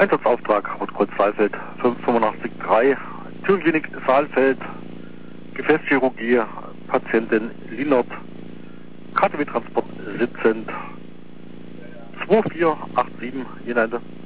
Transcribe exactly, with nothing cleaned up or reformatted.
Einsatzauftrag, Rotkreuz Saalfeld fünf fünfundachtzig drei, Türenklinik Saalfeld, Gefäßchirurgie, Patientin Linert, K T W Transport siebzehn, zwei vier acht sieben, United.